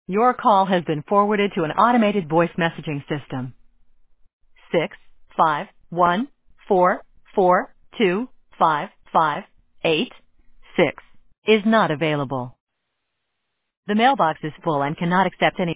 Your call has been forwarded to an automated voice messaging system. 651442558 is not available. The mailbox is full and cannot accept any